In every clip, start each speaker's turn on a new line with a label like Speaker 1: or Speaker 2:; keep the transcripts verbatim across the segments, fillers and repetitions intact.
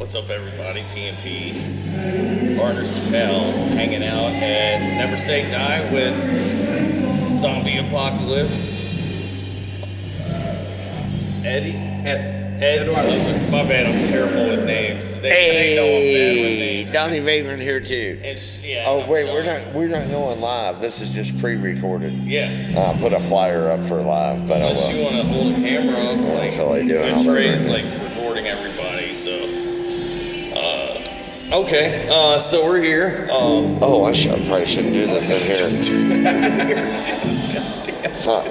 Speaker 1: What's up, everybody? P and P, partners and pals, hanging out at Never Say Die with Zombie Apocalypse. Eddie?
Speaker 2: Ed.
Speaker 1: Ed?
Speaker 2: Eduardo.
Speaker 1: My bad, I'm terrible with names. They,
Speaker 3: Hey,
Speaker 1: they know I'm bad with names.
Speaker 3: Donnie Vagrant here too.
Speaker 1: It's, yeah,
Speaker 3: Oh
Speaker 1: I'm
Speaker 3: wait,
Speaker 1: sorry.
Speaker 3: we're not we're not going live. This is just pre-recorded.
Speaker 1: Yeah.
Speaker 3: I put a flyer up for live, but
Speaker 1: Unless
Speaker 3: oh
Speaker 1: you
Speaker 3: well.
Speaker 1: want to hold a camera up,
Speaker 3: Yeah,
Speaker 1: like,
Speaker 3: that's all I do.
Speaker 1: and
Speaker 3: I'll
Speaker 1: Trey's
Speaker 3: never-
Speaker 1: like recording everybody, so. Uh, okay, uh, so we're here. Um,
Speaker 3: Oh, I should I probably shouldn't do this in here. Fuck.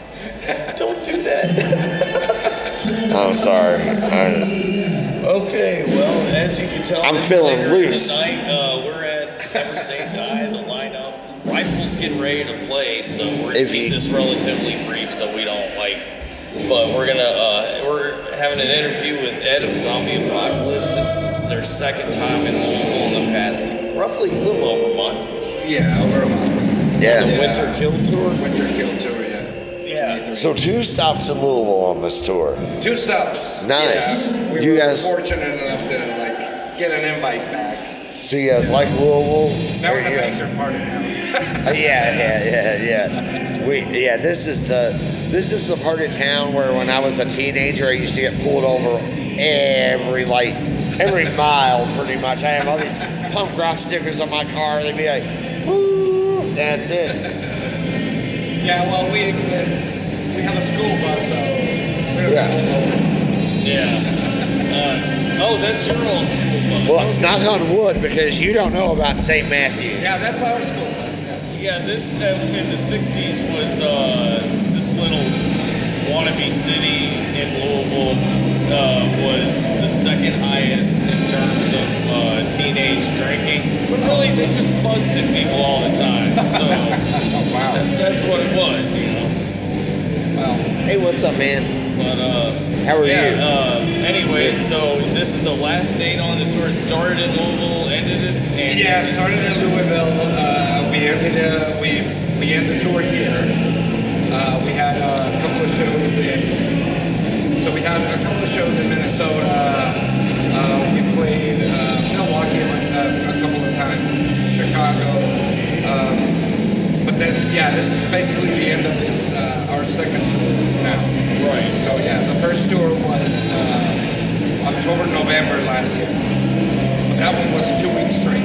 Speaker 1: Don't do that.
Speaker 3: I'm sorry. I,
Speaker 1: Okay, well, as you can tell,
Speaker 3: I'm
Speaker 1: this
Speaker 3: feeling
Speaker 1: later
Speaker 3: loose.
Speaker 1: Tonight, uh, we're at Never Say Die, the lineup. Rifle's getting ready to play, so we're gonna
Speaker 3: If
Speaker 1: keep
Speaker 3: you-
Speaker 1: this relatively brief so we don't like. But we're gonna uh, we're having an interview with Ed of Zombie Apocalypse. This is their second time in Louisville in the past, roughly a little over a month.
Speaker 2: Yeah, over a month.
Speaker 3: yeah.
Speaker 1: The
Speaker 2: Yeah.
Speaker 1: Winter Kill Tour.
Speaker 2: Winter Kill Tour, yeah.
Speaker 1: Yeah.
Speaker 3: So two stops in Louisville on this tour.
Speaker 2: Two stops.
Speaker 3: Nice.
Speaker 2: Yeah. We
Speaker 3: You
Speaker 2: were
Speaker 3: guys-
Speaker 2: fortunate enough to like get an invite back.
Speaker 3: So you guys like Louisville?
Speaker 2: Now
Speaker 3: Or
Speaker 2: we're the
Speaker 3: you-
Speaker 2: nicer part of town.
Speaker 3: Uh, yeah, yeah, yeah, yeah. We yeah. This is the this is the part of town where when I was a teenager, I used to get pulled over every like every mile, pretty much. I have all these punk rock stickers on my car. They'd be like, "Woo!" That's it.
Speaker 2: Yeah, well, we we have a school bus, so we don't
Speaker 3: Yeah.
Speaker 2: have
Speaker 1: Yeah. Uh, oh, that's your old school bus.
Speaker 3: Well,
Speaker 1: Okay.
Speaker 3: knock on wood because you don't know about Saint Matthews.
Speaker 2: Yeah, that's our school bus. Yeah.
Speaker 1: Yeah, this uh, in the sixties was uh, this little wannabe city in Louisville uh, was the second highest in terms of uh, teenage drinking. But really, they just busted people all the time. So
Speaker 2: Oh wow.
Speaker 1: that's that's what it was, you know.
Speaker 2: Well,
Speaker 3: Hey, what's up, man?
Speaker 1: But uh,
Speaker 3: How are
Speaker 1: yeah,
Speaker 3: you?
Speaker 1: Uh, anyway, so this is the last date on the tour. It started in Louisville, ended in. And
Speaker 2: yeah, started in Louisville. Uh, we ended uh, we we ended the tour here. Uh, we had a couple of shows in. So we had a couple of shows in Minnesota. Uh, we played uh, Milwaukee a, a couple of times, Chicago. Um, but then, yeah, this is basically the end of this uh, our second tour now.
Speaker 1: Right.
Speaker 2: So yeah, the first tour was uh, October, November last year. But that one was two weeks straight.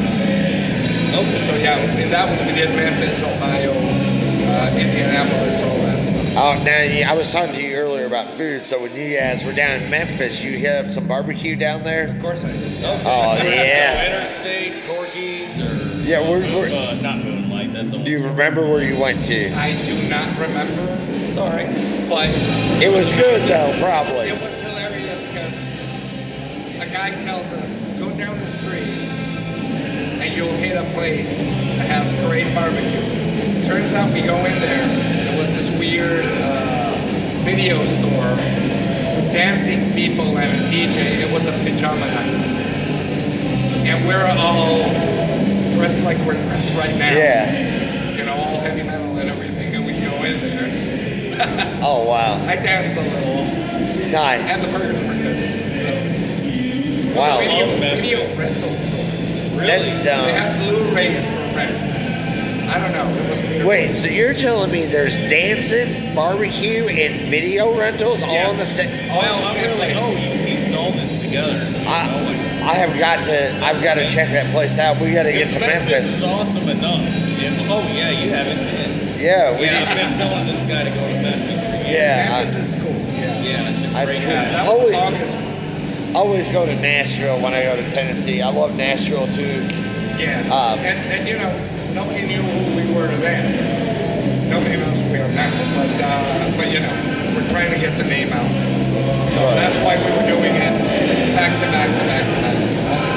Speaker 1: Okay.
Speaker 2: So yeah, in that one we did Memphis, Ohio, uh, Indianapolis, all that stuff.
Speaker 3: Oh, now yeah, I was talking to you earlier about food. So when you guys were down in Memphis, you hit up some barbecue down there.
Speaker 2: Of course I did.
Speaker 1: Okay.
Speaker 3: Oh, yeah.
Speaker 1: Interstate, Corky's, or
Speaker 3: Yeah, we're, we're,
Speaker 1: uh, not Moonlight. That's almost.
Speaker 3: do you remember where you went to?
Speaker 2: I do not remember,
Speaker 1: It's all right.
Speaker 2: but
Speaker 3: It was good though, probably.
Speaker 2: it was hilarious because a guy tells us, go down the street and you'll hit a place that has great barbecue. Turns out we go in there, there was this weird uh, video store with dancing people and a D J. It was a pajama night. And we're all dressed like we're dressed right now.
Speaker 3: Yeah.
Speaker 2: You know, all heavy metal and everything, and we go in there.
Speaker 3: Oh wow.
Speaker 2: I danced a little, and
Speaker 3: Nice.
Speaker 2: the burgers were good. So, it was
Speaker 3: Wow.
Speaker 2: a video,
Speaker 1: Oh, man.
Speaker 2: video rental store.
Speaker 1: Really?
Speaker 3: That
Speaker 2: They
Speaker 3: sounds.
Speaker 2: had Blu-rays for rent. I don't know. It was weird.
Speaker 3: Wait, so you're telling me there's dancing, barbecue, and video rentals all in the
Speaker 2: Yes.
Speaker 3: same?
Speaker 2: All
Speaker 1: well,
Speaker 2: in the
Speaker 1: I'm
Speaker 2: same
Speaker 1: really.
Speaker 2: place.
Speaker 1: Oh, you pieced all this together.
Speaker 3: I,
Speaker 1: You know, like,
Speaker 3: I have got to. I've got to check that place out. We got to get
Speaker 1: It's
Speaker 3: to
Speaker 1: Memphis is
Speaker 3: Memphis.
Speaker 1: awesome enough. And, oh yeah, you haven't been.
Speaker 3: Yeah, we
Speaker 1: Yeah, I've
Speaker 3: need.
Speaker 1: been telling this guy to go to Memphis for years.
Speaker 3: Yeah,
Speaker 2: Memphis is cool. Yeah.
Speaker 1: Yeah, it's a
Speaker 3: That's
Speaker 1: great
Speaker 3: cool.
Speaker 2: Yeah,
Speaker 1: town.
Speaker 2: that was
Speaker 3: Always-
Speaker 2: the longest one.
Speaker 3: I always go to Nashville when I go to Tennessee. I love Nashville too.
Speaker 2: Yeah.
Speaker 3: Um,
Speaker 2: and, and you know, nobody knew who we were then. Nobody knows who we are now. But, uh, but you know, we're trying to get the name out. So
Speaker 3: Right.
Speaker 2: that's why we were doing it back to back to back to back.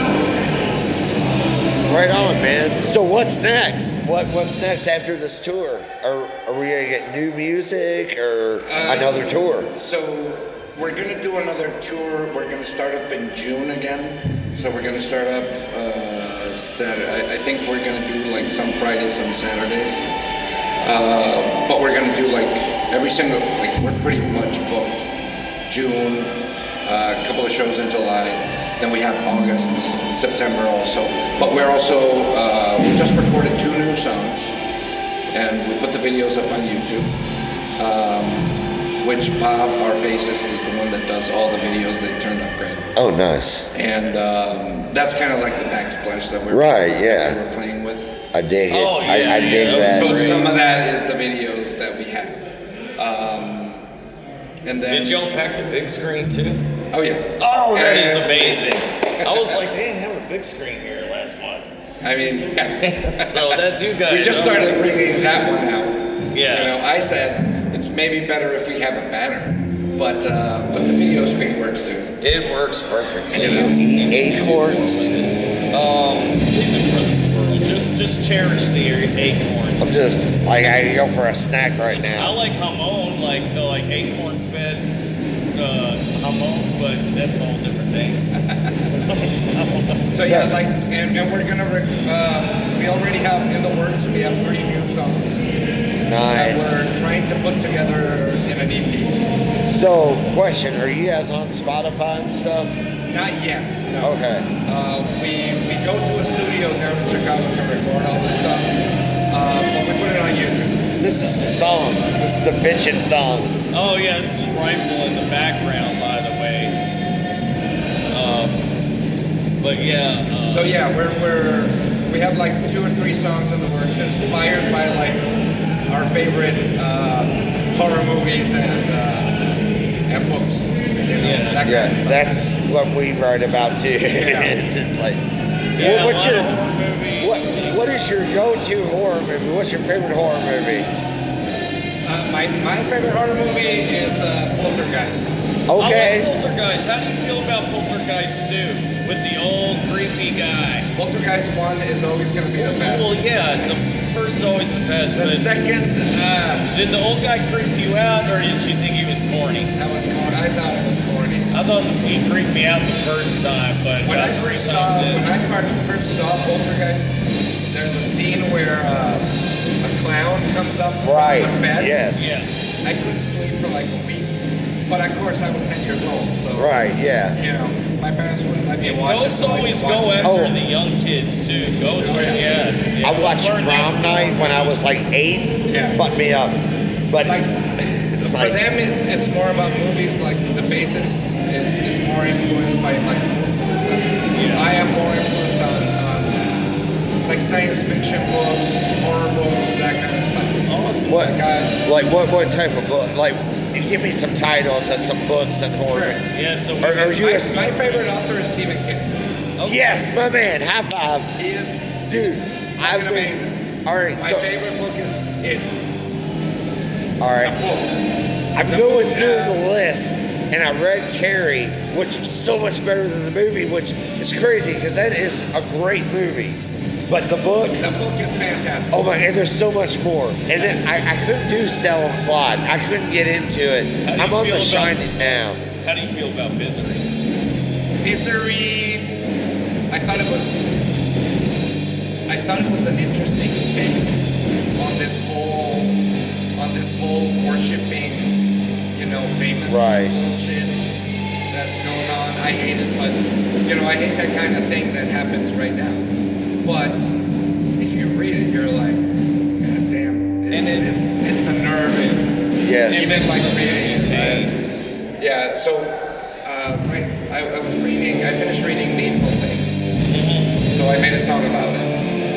Speaker 3: Right on, man. So what's next? What What's next after this tour? Are Are we gonna get new music or
Speaker 2: Uh,
Speaker 3: another tour?
Speaker 2: So we're gonna do another tour. We're gonna start up in June again. So we're gonna start up uh, Saturday. I, I think we're gonna do like some Fridays, some Saturdays. Uh, but we're gonna do like every single. Like we're pretty much booked. June, uh, a couple of shows in July, Then we have August, September also. But we're also, uh, we just recorded two new songs, and we put the videos up on YouTube. Um, which Bob, our bassist, is the one that does all the videos. They turned out great.
Speaker 3: Oh, nice.
Speaker 2: And um, that's kind of like the backsplash that we're
Speaker 3: Right,
Speaker 2: that
Speaker 3: yeah.
Speaker 2: we're playing with.
Speaker 3: I dig it.
Speaker 1: Oh, yeah,
Speaker 3: I, I
Speaker 1: yeah,
Speaker 3: dig
Speaker 1: that was
Speaker 3: that.
Speaker 2: So some of that is the videos that we have. Um, and then
Speaker 1: Did y'all pack the big screen too?
Speaker 2: Oh yeah.
Speaker 1: Oh, that is
Speaker 2: And-
Speaker 1: amazing. I was like, they didn't have a big screen here last month.
Speaker 2: I mean,
Speaker 1: So that's you guys.
Speaker 2: we just
Speaker 1: huh?
Speaker 2: started bringing that one out.
Speaker 1: Yeah.
Speaker 2: You know, I said it's maybe better if we have a banner, but uh, but the video screen works too.
Speaker 1: It works perfectly.
Speaker 2: You know.
Speaker 3: Eat acorns.
Speaker 1: Um, leave it for the squirrels. Just, just cherish the acorn.
Speaker 3: I'm just like I could go for a snack right
Speaker 1: I
Speaker 3: now.
Speaker 1: like hamon, like uh, like acorn fed uh, hamon, but that's a whole different thing. I don't know.
Speaker 2: So
Speaker 3: So-
Speaker 2: yeah, like, and, and we're gonna. Rec- uh, we already have in the works. We have three new songs that
Speaker 3: Nice.
Speaker 2: we're trying to put together in an E P.
Speaker 3: So, question: are you guys on Spotify and stuff?
Speaker 2: Not yet. No.
Speaker 3: Okay.
Speaker 2: Uh, we we go to a studio down in Chicago to record all this stuff, uh, but we put it on YouTube.
Speaker 3: This is the song. This is the bitchin' song.
Speaker 1: Oh yeah, this is Rifle in the background, by the way. Um, but yeah. Uh,
Speaker 2: So yeah, we're we're we have like two or three songs in the works, inspired by like our favorite uh, horror movies and uh, and books. You know,
Speaker 1: Yeah.
Speaker 2: that kind
Speaker 3: Yeah,
Speaker 2: of stuff.
Speaker 3: that's what we write about too. like,
Speaker 1: yeah,
Speaker 3: what- what's
Speaker 1: a lot
Speaker 3: your
Speaker 1: of horror movies.
Speaker 3: what? What is your go-to horror movie? What's your favorite horror movie?
Speaker 2: Uh, my my favorite horror movie is uh, Poltergeist.
Speaker 3: Okay.
Speaker 1: I like Poltergeist. How do you feel about Poltergeist two with the old creepy guy?
Speaker 2: Poltergeist one is always going to be the best.
Speaker 1: Well, yeah, the first is always the best.
Speaker 2: The
Speaker 1: but
Speaker 2: second, uh,
Speaker 1: did the old guy creep you out, or did you think he was corny?
Speaker 2: that was corny. I thought it was corny.
Speaker 1: I thought he creeped me out the first time, but
Speaker 2: When I
Speaker 1: about three
Speaker 2: first saw
Speaker 1: times in.
Speaker 2: when I fir- first saw Poltergeist, there's a scene where uh, a clown comes up
Speaker 3: Right.
Speaker 2: from the bed.
Speaker 3: Yes.
Speaker 1: Yeah.
Speaker 2: I couldn't sleep for like a week, but of course I was ten years old, so
Speaker 3: Right. Yeah.
Speaker 2: you know my parents wouldn't let me watch it.
Speaker 1: Ghosts
Speaker 2: so I
Speaker 1: always
Speaker 2: could watch
Speaker 1: go
Speaker 2: it.
Speaker 1: after
Speaker 3: Oh.
Speaker 1: the young kids too. Ghosts,
Speaker 2: Oh, yeah.
Speaker 1: yeah. yeah.
Speaker 3: I watched
Speaker 1: Learn that
Speaker 3: Prom
Speaker 1: from
Speaker 3: Night when I was like eight.
Speaker 2: Yeah.
Speaker 3: Fucked me up. But
Speaker 2: Like for
Speaker 3: like,
Speaker 2: them, it's it's more about movies. Like the bassist is, is more influenced by like movies and stuff.
Speaker 1: Yeah.
Speaker 2: I am more influenced on um, like science fiction books, horror books, that kind of stuff.
Speaker 1: Awesome.
Speaker 3: what?
Speaker 2: Like I,
Speaker 3: Like what? What type of book? Like, you give me some titles of some books and horror.
Speaker 2: Sure.
Speaker 1: Yeah, so we
Speaker 3: Are, are you
Speaker 2: my,
Speaker 3: a,
Speaker 2: my favorite author is Stephen King.
Speaker 1: okay.
Speaker 3: Yes, my man. High five,
Speaker 2: He is
Speaker 3: dude.
Speaker 2: he's
Speaker 3: I've
Speaker 2: fucking
Speaker 3: been-
Speaker 2: amazing.
Speaker 3: All right.
Speaker 2: My
Speaker 3: So,
Speaker 2: favorite book is It.
Speaker 3: all
Speaker 2: The
Speaker 3: right.
Speaker 2: book.
Speaker 3: I'm
Speaker 2: The
Speaker 3: going
Speaker 2: book,
Speaker 3: through
Speaker 2: uh,
Speaker 3: the list, and I read Carrie, which is so much better than the movie, which is crazy because that is a great movie. But the book,
Speaker 2: The book is fantastic.
Speaker 3: oh my, and there's so much more. And then I, I couldn't do Sell and Slide. I couldn't get into it.
Speaker 1: How do you
Speaker 3: I'm on
Speaker 1: feel
Speaker 3: The
Speaker 1: about-
Speaker 3: Shining now.
Speaker 1: How do you feel about Misery?
Speaker 2: Misery. I thought it was. I thought it was an interesting take on this whole, on this whole worshiping, you know, famous
Speaker 3: Right.
Speaker 2: bullshit that goes on. I hate it, but you know, I hate that kind of thing that happens right now. But if you read it, you're like, God damn, it's
Speaker 1: And it-
Speaker 2: it's, it's unnerving.
Speaker 3: Yes.
Speaker 2: Even like reading it,
Speaker 1: Hey.
Speaker 2: right? Yeah, so uh, right, I, I was reading, I finished reading Needful Things, so I made a song about it.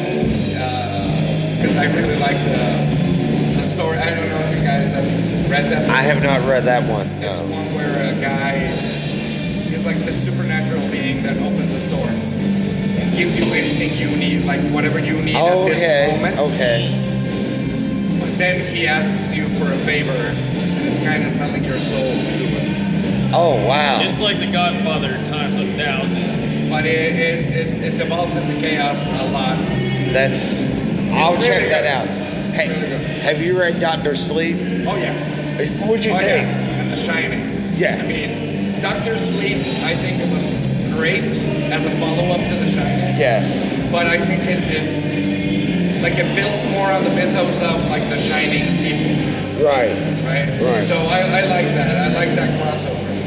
Speaker 2: Because I really like the, the story. I don't know if you guys have read that book.
Speaker 3: I have not read that one.
Speaker 2: It's
Speaker 3: No.
Speaker 2: one where a guy is like the supernatural being that opens a store and gives you anything you need, like whatever you need at this
Speaker 3: Okay.
Speaker 2: moment.
Speaker 3: Okay.
Speaker 2: But then he asks you for a favor, and it's kind of selling your soul to him.
Speaker 3: Oh wow.
Speaker 1: It's like The Godfather times a thousand.
Speaker 2: But it, it, it, it devolves into chaos a lot.
Speaker 3: That's. I'll
Speaker 2: really
Speaker 3: check that
Speaker 2: good.
Speaker 3: out. Hey,
Speaker 2: really good.
Speaker 3: have you read Doctor Sleep?
Speaker 2: Oh yeah.
Speaker 3: What'd you
Speaker 2: Oh
Speaker 3: think?
Speaker 2: yeah. And The Shining.
Speaker 3: Yeah.
Speaker 2: I mean, Doctor Sleep, I think it was great as a follow-up to The Shining.
Speaker 3: Yes.
Speaker 2: But I think it, it like it builds more on the mythos of like The Shining people,
Speaker 3: Right.
Speaker 2: right?
Speaker 3: Right.
Speaker 2: So I, I like that. I like that crossover.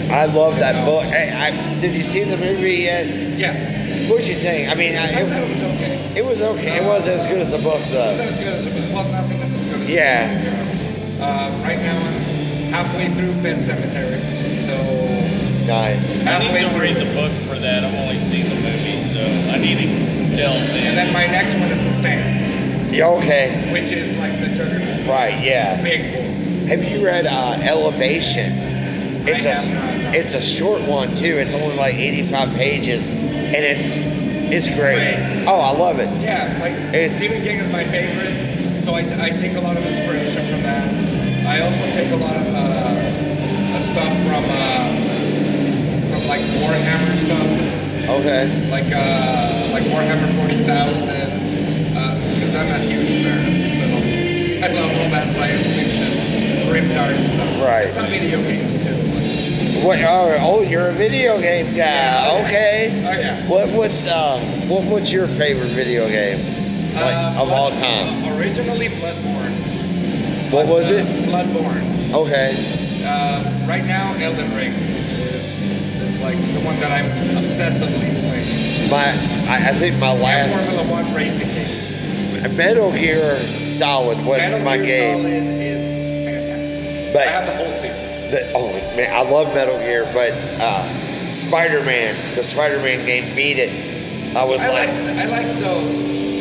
Speaker 3: I love that
Speaker 2: Yeah.
Speaker 3: book. Hey, I, did you see the movie yet?
Speaker 2: Yeah,
Speaker 3: What'd you think? I mean, I,
Speaker 2: I thought
Speaker 3: it,
Speaker 2: it was okay.
Speaker 3: it was okay. It wasn't as good as the book,
Speaker 2: It
Speaker 3: though.
Speaker 2: wasn't as good as it was. Well, nothing is as good as
Speaker 3: Yeah.
Speaker 2: it was. Uh, right now, I'm halfway through Pet Cemetery. So,
Speaker 3: Nice.
Speaker 1: I
Speaker 2: halfway
Speaker 1: need to
Speaker 2: through.
Speaker 1: read the book for that. I've only seen the movie, so I need to delve in.
Speaker 2: And then my next one is The Stand,
Speaker 3: Yeah, okay.
Speaker 2: which is like the Juggernaut.
Speaker 3: Right, yeah.
Speaker 2: Big book.
Speaker 3: Have you read uh, Elevation? It's
Speaker 2: I
Speaker 3: a
Speaker 2: have not, no.
Speaker 3: it's a short one too. It's only like eighty-five pages, and it's it's great.
Speaker 2: Great.
Speaker 3: Oh, I love it.
Speaker 2: Yeah, like
Speaker 3: It's-
Speaker 2: Stephen King is my favorite, so I, I take a lot of inspiration from that. I also take a lot of uh, uh, stuff from uh, from like Warhammer stuff,
Speaker 3: Okay.
Speaker 2: like uh, like Warhammer forty thousand, because I'm a huge nerd, so I love all that science fiction, grim dark stuff.
Speaker 3: Right.
Speaker 2: And some video games too. Like,
Speaker 3: What? Oh, oh, you're a video game guy. Okay.
Speaker 2: Oh yeah.
Speaker 3: What what's uh what what's your favorite video game like,
Speaker 2: Uh,
Speaker 3: of all
Speaker 2: Blood-
Speaker 3: time?
Speaker 2: uh, originally Bloodborne.
Speaker 3: What was
Speaker 2: Uh,
Speaker 3: it?
Speaker 2: Bloodborne.
Speaker 3: Okay.
Speaker 2: Uh, right now, Elden Ring is, is like the one that I'm obsessively playing.
Speaker 3: My I, I think my
Speaker 2: And
Speaker 3: last
Speaker 2: Formula One racing games.
Speaker 3: Metal Gear Solid was
Speaker 2: Metal
Speaker 3: my
Speaker 2: Gear
Speaker 3: game.
Speaker 2: Solid is fantastic.
Speaker 3: But-
Speaker 2: I have the whole series.
Speaker 3: The, oh man, I love Metal Gear, but uh, Spider-Man, the Spider-Man game beat it. I was
Speaker 2: I
Speaker 3: like,
Speaker 2: like I like those.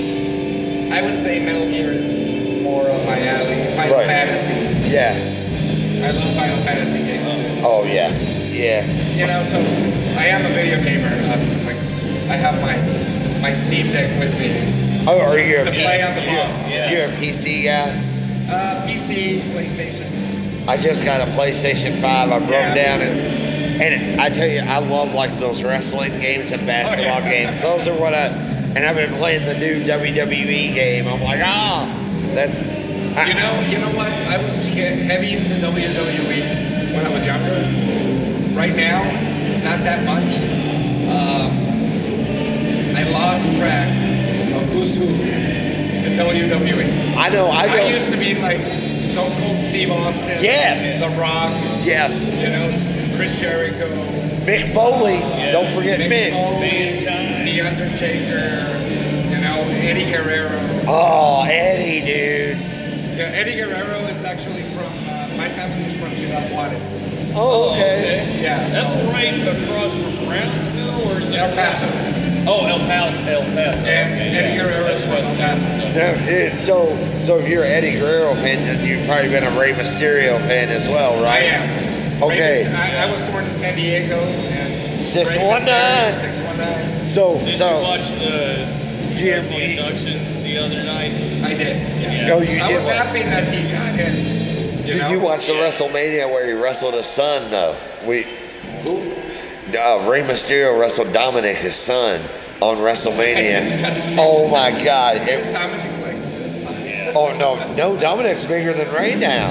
Speaker 2: I would say Metal Gear is more up my alley. Final
Speaker 3: Right.
Speaker 2: Fantasy.
Speaker 3: yeah.
Speaker 2: I love Final Fantasy games too.
Speaker 3: Oh yeah, yeah.
Speaker 2: You know, so I am a video gamer. Uh, like I have my my Steam Deck with me
Speaker 3: Oh, are you a
Speaker 2: to play on the boss.
Speaker 1: Yeah.
Speaker 3: you're a P C guy?
Speaker 2: Uh, P C, PlayStation.
Speaker 3: I just got a PlayStation five. I broke
Speaker 2: Yeah, me
Speaker 3: down
Speaker 2: too.
Speaker 3: and and I tell you, I love like those wrestling games and basketball
Speaker 2: Oh, yeah.
Speaker 3: games. Those are what I and I've been playing the new W W E game. I'm like, ah, that's I,
Speaker 2: You know, you know what? I was he- heavy into W W E when I was younger. Right now, not that much. Um, I lost track of who's who in W W E.
Speaker 3: I know. I
Speaker 2: I,
Speaker 3: know.
Speaker 2: used to be like Stone Cold Steve Austin,
Speaker 3: Yes.
Speaker 2: The Rock,
Speaker 3: yes,
Speaker 2: you know, Chris Jericho,
Speaker 3: Mick Foley.
Speaker 1: Yeah.
Speaker 3: Don't forget
Speaker 2: Mick
Speaker 3: Mick.
Speaker 2: Foley,
Speaker 1: Mankind.
Speaker 2: The Undertaker, you know, Eddie Guerrero.
Speaker 3: Oh, Eddie, dude.
Speaker 2: Yeah, Eddie Guerrero is actually from uh, my family is from Ciudad Juarez.
Speaker 3: Oh, okay.
Speaker 2: Yeah,
Speaker 1: That's
Speaker 2: so-
Speaker 1: right across from Brownsville, or is it
Speaker 2: El Paso.
Speaker 1: Oh, El Paso, El Paso.
Speaker 2: And
Speaker 1: okay,
Speaker 2: Eddie
Speaker 1: yeah.
Speaker 2: Guerrero
Speaker 1: That's
Speaker 2: is from
Speaker 1: West
Speaker 2: El Paso.
Speaker 1: Texas. okay.
Speaker 3: No, it, so so if you're an Eddie Guerrero fan, then you've probably been a Rey Mysterio fan as well, right?
Speaker 2: I am.
Speaker 3: Okay.
Speaker 2: Ray Myst- I, I was born in San Diego. And
Speaker 3: six
Speaker 2: Ray
Speaker 3: one nine.
Speaker 2: Mysterio, six one nine.
Speaker 3: So
Speaker 1: Did
Speaker 3: so
Speaker 1: you watch the, s-
Speaker 3: Yeah,
Speaker 1: the
Speaker 3: we-
Speaker 1: induction the other night?
Speaker 2: I did. Yeah.
Speaker 3: Oh, you
Speaker 2: I
Speaker 3: did
Speaker 2: was
Speaker 3: watch-
Speaker 2: happy that he got in. You
Speaker 3: did
Speaker 2: know?
Speaker 3: you watch the
Speaker 1: Yeah.
Speaker 3: WrestleMania where he wrestled his son though? We
Speaker 2: Who?
Speaker 3: uh, Rey Mysterio wrestled Dominic, his son, on WrestleMania.
Speaker 2: That's-
Speaker 3: Oh my God! It-
Speaker 2: Dominic like this.
Speaker 1: Yeah.
Speaker 3: oh no, no, Dominic's bigger than Rey now.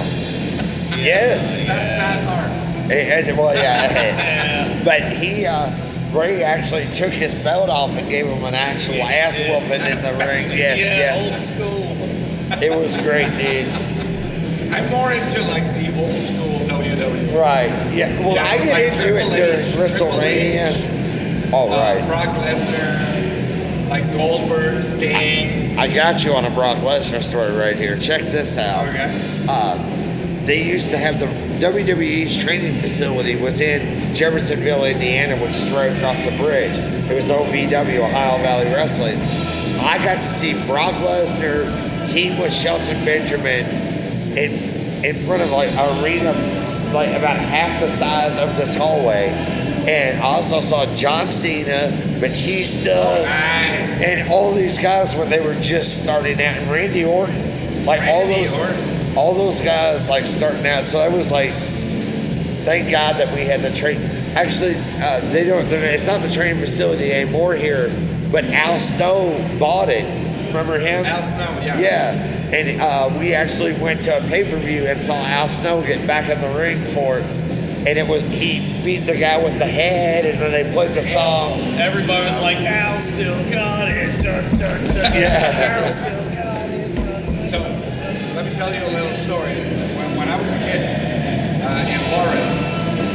Speaker 3: Yes.
Speaker 2: That's not hard.
Speaker 3: It- it- well, yeah.
Speaker 1: Yeah.
Speaker 3: But he, uh, Ray actually took his belt off and gave him an actual
Speaker 1: Yeah,
Speaker 3: ass
Speaker 1: yeah.
Speaker 3: whooping in the ring. Yes,
Speaker 1: yeah, old
Speaker 3: yes.
Speaker 1: school.
Speaker 3: It was great, dude.
Speaker 2: I'm more into like the old school W W E.
Speaker 3: Right. Yeah. Well,
Speaker 2: Yeah,
Speaker 3: I get
Speaker 2: like
Speaker 3: into
Speaker 2: Triple
Speaker 3: it during
Speaker 2: H, Triple
Speaker 3: WrestleMania. All
Speaker 2: Uh,
Speaker 3: right.
Speaker 2: Brock Lesnar, like Goldberg, Sting.
Speaker 3: I got you on a Brock Lesnar story right here. Check this out.
Speaker 2: Okay.
Speaker 3: Uh, they used to have the W W E's training facility was in Jeffersonville, Indiana, which is right across the bridge. It was O V W, Ohio Valley Wrestling. I got to see Brock Lesnar team with Shelton Benjamin in in front of like an arena like about half the size of this hallway. And I also saw John Cena, Batista,
Speaker 2: Nice.
Speaker 3: and all these guys when they were just starting out, and Randy Orton, like all
Speaker 2: Randy
Speaker 3: those,
Speaker 2: Orton.
Speaker 3: all those guys like starting out. So I was like, thank God that we had the train. Actually, uh, they don't. It's not the training facility anymore here, but Al Snow bought it. Remember him?
Speaker 2: Al Snow, yeah.
Speaker 3: Yeah, and uh, we actually went to a pay per view and saw Al Snow get back in the ring for it. And it was he beat the guy with the head, and then they played the song.
Speaker 1: Everybody was like, Al still got it. Dun, dun, dun.
Speaker 3: Yeah.
Speaker 1: Al still got it. Dun, dun.
Speaker 2: So, let me tell you a little story. When, when I was a kid uh, in Juarez,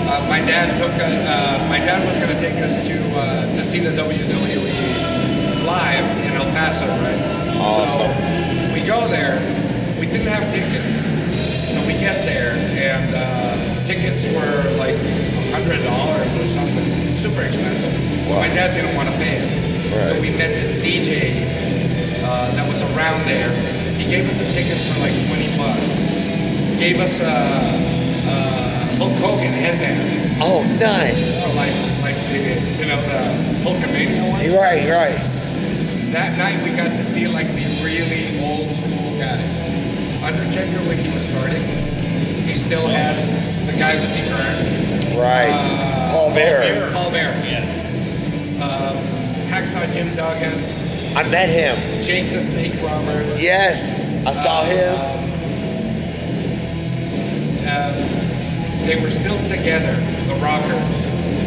Speaker 2: uh, my dad took a, uh, my dad was going to take us to uh, to see the W W E live in El Paso, right?
Speaker 3: Awesome.
Speaker 2: So we go there. We didn't have tickets, so we get there, and uh, tickets were like a hundred dollars or something, super expensive. So
Speaker 3: Wow.
Speaker 2: my dad didn't want to pay it. So
Speaker 3: Right.
Speaker 2: we met this D J uh, that was around there. He gave us the tickets for like twenty bucks. Gave us uh, uh, Hulk Hogan headbands.
Speaker 3: Oh, nice.
Speaker 2: Oh, like like the you know the Hulkamania ones.
Speaker 3: You're right, you're right.
Speaker 2: That night we got to see like the really old school guys. Undertaker when he was starting, he still had the guy with the urn.
Speaker 3: Right.
Speaker 2: Uh,
Speaker 3: Paul Bearer.
Speaker 2: Paul Bearer.
Speaker 1: Yeah.
Speaker 2: Um, Hacksaw Jim Duggan.
Speaker 3: I met him.
Speaker 2: Jake the Snake Roberts.
Speaker 3: Yes, I saw him.
Speaker 2: Um, um, they were still together, the Rockers.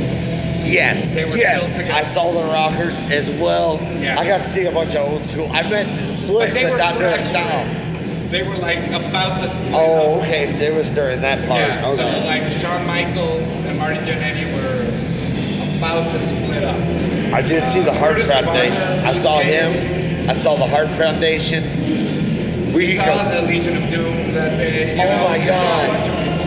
Speaker 3: Yes,
Speaker 2: They were
Speaker 3: yes.
Speaker 2: still together.
Speaker 3: I saw the Rockers as well.
Speaker 2: Yeah.
Speaker 3: I got to see a bunch of old school. I met Slick,
Speaker 2: But they
Speaker 3: but
Speaker 2: were
Speaker 3: not during
Speaker 2: fresh.
Speaker 3: style.
Speaker 2: They were like about to split
Speaker 3: Oh,
Speaker 2: up.
Speaker 3: okay. So it was during that part.
Speaker 2: Yeah, so
Speaker 3: Okay.
Speaker 2: like Shawn Michaels and Marty Jannetty were about to split up.
Speaker 3: I did see the Heart
Speaker 2: Curtis
Speaker 3: Foundation.
Speaker 2: Barber,
Speaker 3: I saw
Speaker 2: Ken.
Speaker 3: him. I saw the Heart Foundation. We
Speaker 2: We
Speaker 3: could
Speaker 2: saw
Speaker 3: go.
Speaker 2: the Legion of Doom that day. You
Speaker 3: Oh
Speaker 2: know,
Speaker 3: my
Speaker 2: we saw
Speaker 3: God.
Speaker 2: a bunch of people.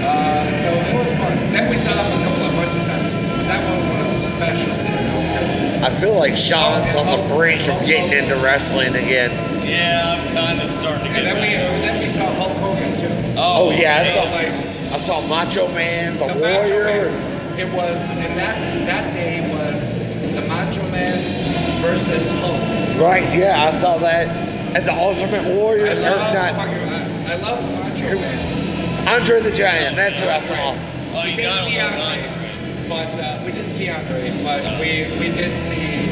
Speaker 2: Uh, so it was fun. Then we saw them a couple of bunch of times. But that one was special, you know. 'cause-
Speaker 3: I feel like Sean's on the brink of getting into wrestling again.
Speaker 1: Yeah, I'm kind of starting to
Speaker 2: And
Speaker 1: get
Speaker 2: then we
Speaker 1: back.
Speaker 2: then we saw Hulk Hogan too.
Speaker 3: Oh, yeah, I
Speaker 1: okay.
Speaker 3: saw,
Speaker 2: like
Speaker 3: I saw Macho Man, the,
Speaker 2: the Macho
Speaker 3: Warrior.
Speaker 2: Man. It was, and that that day was the Macho Man versus Hulk.
Speaker 3: Right, yeah, I saw that. And the Ultimate Warrior,
Speaker 2: I
Speaker 3: or
Speaker 2: love
Speaker 3: not,
Speaker 2: fucking, I, I love the Macho Man.
Speaker 3: Andre the Giant, that's who I saw.
Speaker 1: Oh,
Speaker 2: We
Speaker 1: you
Speaker 2: didn't
Speaker 1: got
Speaker 2: see
Speaker 1: him on
Speaker 2: Andre,
Speaker 1: Andre.
Speaker 2: but uh, we didn't see Andre, but we we did see,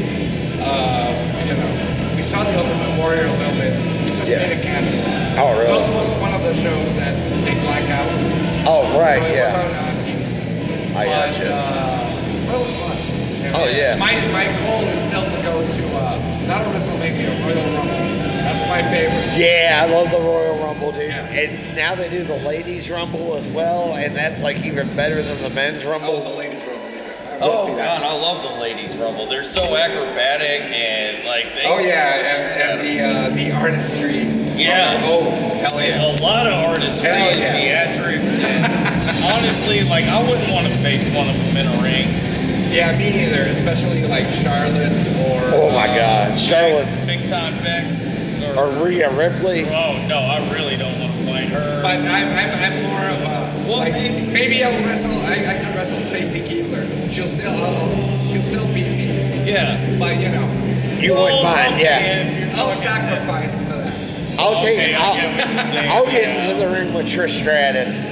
Speaker 2: uh, you know, we saw the Ultimate Warrior a little bit. We just
Speaker 3: Yeah.
Speaker 2: made a cameo.
Speaker 3: Oh, really?
Speaker 2: Those was one of the shows that they black out.
Speaker 3: Oh, right,
Speaker 2: So it was
Speaker 3: yeah.
Speaker 2: on, on T V.
Speaker 3: I
Speaker 2: but,
Speaker 3: gotcha.
Speaker 2: uh, well, it was fun.
Speaker 3: Oh, yeah.
Speaker 2: My my goal is still to go to uh, not a WrestleMania, a Royal Rumble. That's my favorite.
Speaker 3: Yeah, I love the Royal Rumble, dude.
Speaker 2: Yeah.
Speaker 3: And now they do the Ladies Rumble as well, and that's like even better than the Men's
Speaker 2: Oh,
Speaker 3: Rumble.
Speaker 2: the ladies' rumble. I
Speaker 1: Oh
Speaker 2: wanna see that.
Speaker 1: god, I love the ladies rumble. They're so acrobatic and like they.
Speaker 2: Oh yeah, and, and the uh, the artistry.
Speaker 1: Yeah.
Speaker 2: Oh hell yeah.
Speaker 1: A lot of artistry,
Speaker 2: Hell
Speaker 1: and
Speaker 2: yeah.
Speaker 1: theatrics, and honestly, like I wouldn't want to face one of them in a ring.
Speaker 2: Yeah, me either. Especially like Charlotte or.
Speaker 3: Oh my
Speaker 2: uh,
Speaker 3: God, Charlotte's
Speaker 1: Big time Bex.
Speaker 3: or Rhea Ripley.
Speaker 1: Oh no, I really don't want to fight her.
Speaker 2: But I'm, I'm, I'm more of a.
Speaker 1: Well,
Speaker 2: like,
Speaker 1: maybe-
Speaker 2: maybe I'll wrestle. I, I could wrestle Stacy Keebler. She'll still I'll, she'll still beat me.
Speaker 1: yeah.
Speaker 2: But you know,
Speaker 3: You wouldn't mind,
Speaker 1: okay,
Speaker 3: yeah.
Speaker 1: if you're
Speaker 2: I'll
Speaker 1: fucking-
Speaker 2: sacrifice for that.
Speaker 3: I'll take
Speaker 1: Okay, I
Speaker 3: I'll,
Speaker 1: get what you're saying,
Speaker 3: I'll get
Speaker 1: yeah.
Speaker 3: into the ring with Trish Stratus.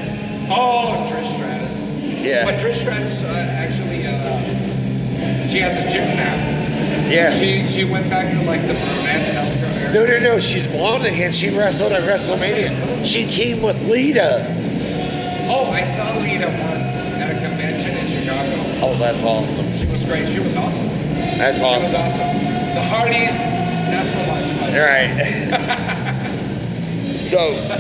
Speaker 2: Oh, Trish Stratus.
Speaker 3: Yeah.
Speaker 2: But Trish Stratus uh, actually, uh, she has a gym now.
Speaker 3: Yeah.
Speaker 2: She she went back to like the brunette health care.
Speaker 3: No, no, no. She's blonde again. She wrestled at WrestleMania. She teamed with Lita.
Speaker 2: Oh, I saw Lita once at a convention in Chicago.
Speaker 3: Oh, that's awesome.
Speaker 2: She was great. She was awesome.
Speaker 3: That's
Speaker 2: She was
Speaker 3: awesome.
Speaker 2: awesome. The Hardys, not so much. But
Speaker 3: All right. So,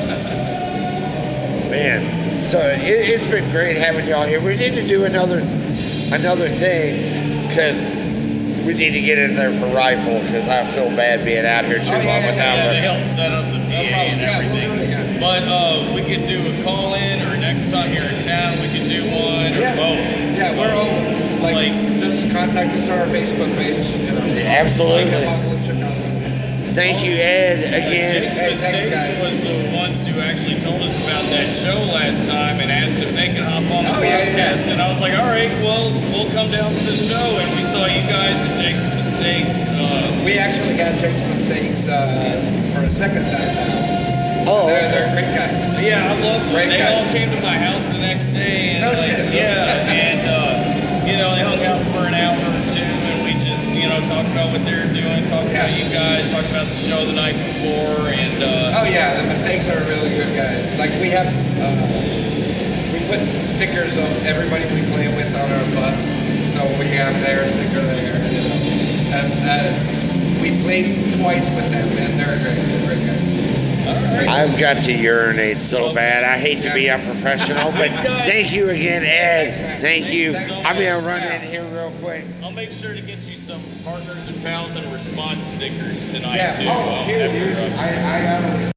Speaker 3: man, so it, it's been great having y'all here. We need to do another another thing because we need to get in there for rifle because I feel bad being out here too
Speaker 2: Oh, yeah,
Speaker 3: long
Speaker 2: yeah,
Speaker 3: without
Speaker 1: Yeah, they
Speaker 3: her.
Speaker 1: helped set up the P A
Speaker 2: No problem.
Speaker 1: and
Speaker 2: Yeah, we'll
Speaker 1: everything.
Speaker 2: do it again.
Speaker 1: But uh, we could do a call in, or next time you're in town, we could do one, or
Speaker 2: yeah,
Speaker 1: both.
Speaker 2: yeah, we're all like,
Speaker 1: Like-
Speaker 2: just contact us on our Facebook page. You know,
Speaker 3: Absolutely.
Speaker 2: Like Apocalypse Chicago.
Speaker 3: Thank you, Ed, again.
Speaker 1: Jake's
Speaker 2: Hey, thanks,
Speaker 1: Mistakes
Speaker 2: guys.
Speaker 1: was the ones who actually told us about that show last time and asked if they could hop on the
Speaker 2: Oh, yeah, yeah,
Speaker 1: podcast. And I was like, all right, well, we'll come down to the show. And we saw you guys at Jake's Mistakes. Uh,
Speaker 2: We actually had Jake's Mistakes uh, for a second time now.
Speaker 3: Oh,
Speaker 2: They're,
Speaker 3: okay.
Speaker 2: they're great guys.
Speaker 1: yeah, I love them.
Speaker 2: Great
Speaker 1: They all
Speaker 2: guys.
Speaker 1: came to my house the next day. And
Speaker 2: No
Speaker 1: like,
Speaker 2: shit.
Speaker 1: Yeah, and, uh, you know, they hung out for an hour or two. And we just, you know, talked about what they were doing, talked
Speaker 2: Yeah.
Speaker 1: about you guys, talked about the show the night before. And, uh,
Speaker 2: Oh yeah, the Mistakes are really good guys. Like we have, uh, we put stickers of everybody we play with on our bus, so we have their sticker there. You know, and uh, we played twice with them, and they're great, they're great guys. right.
Speaker 3: I've got to urinate so bad. I hate to be unprofessional, but thank you again, Ed. Thank you. I'm gonna run in here real quick.
Speaker 1: I'll make sure to get you some partners and pals and response stickers tonight
Speaker 2: Yeah.
Speaker 1: too.
Speaker 3: Oh,
Speaker 1: uh,
Speaker 3: here,
Speaker 1: after,
Speaker 3: dude.
Speaker 1: uh,
Speaker 3: I, I got a